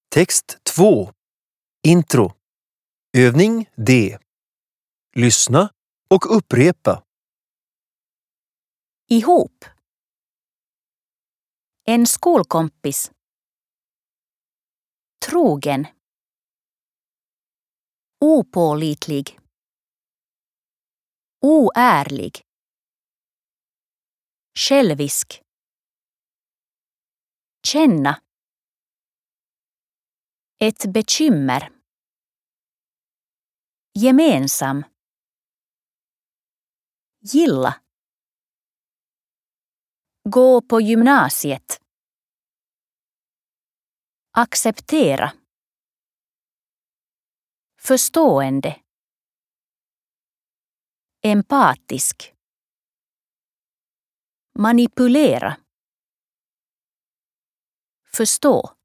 Text 2. Intro. Övning D. Lyssna och upprepa. Ihop. En skolkompis. Trogen. Opålitlig. Oärlig. Självisk. Känna. Ett bekymmer. Gemensam. Gilla. Gå på gymnasiet. Acceptera. Förstående. Empatisk. Manipulera. Förstå.